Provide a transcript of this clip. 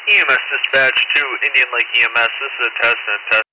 EMS dispatch to Indian Lake EMS. This is a test and a test.